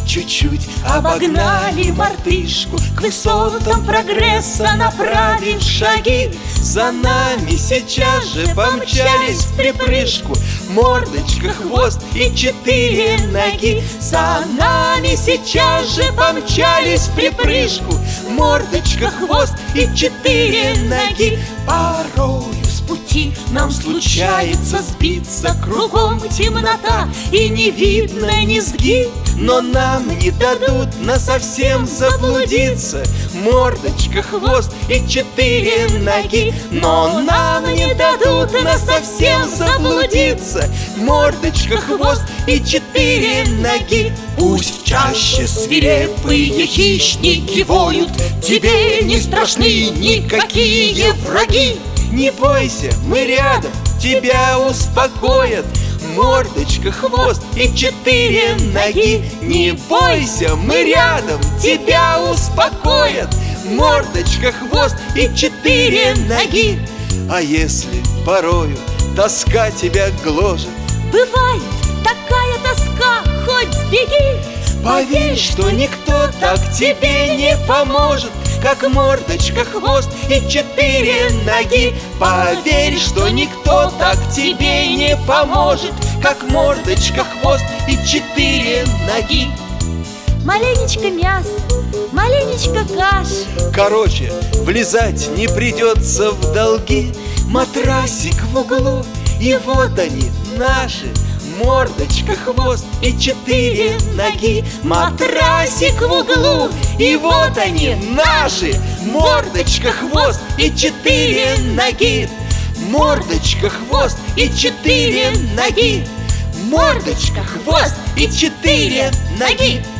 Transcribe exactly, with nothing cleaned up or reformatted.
чуть-чуть обогнали мартышку, к высотам прогресса направив шаги. За нами сейчас же помчались в припрыжку мордочка, хвост и четыре ноги. За нами сейчас же помчались в припрыжку мордочка, хвост и четыре ноги. Порою с пути нам случается сбиться, кругом темнота и не видно низги. Но нам не дадут насовсем заблудиться мордочка, хвост и четыре ноги. Но нам не дадут насовсем заблудиться мордочка, хвост и четыре ноги. Пусть чаще свирепые хищники воют, тебе не страшны никакие враги. Не бойся, мы рядом, тебя успокоят мордочка, хвост и четыре ноги. Не бойся, мы рядом, тебя успокоят мордочка, хвост и четыре ноги. А если порою тоска тебя гложет, бывает такая тоска, хоть сбеги. Поверь, что никто так тебе не поможет, как мордочка, хвост и четыре ноги. Поверь, что никто так тебе не поможет, как мордочка, хвост и четыре ноги. Маленечко мяса, маленечко каши. Короче, влезать не придется в долги. Матрасик в углу, и вот они наши мордочка, хвост и четыре ноги. Матрасик в углу, и вот они наши мордочка, хвост и четыре ноги. Мордочка, хвост и четыре ноги. Мордочка, хвост и четыре ноги.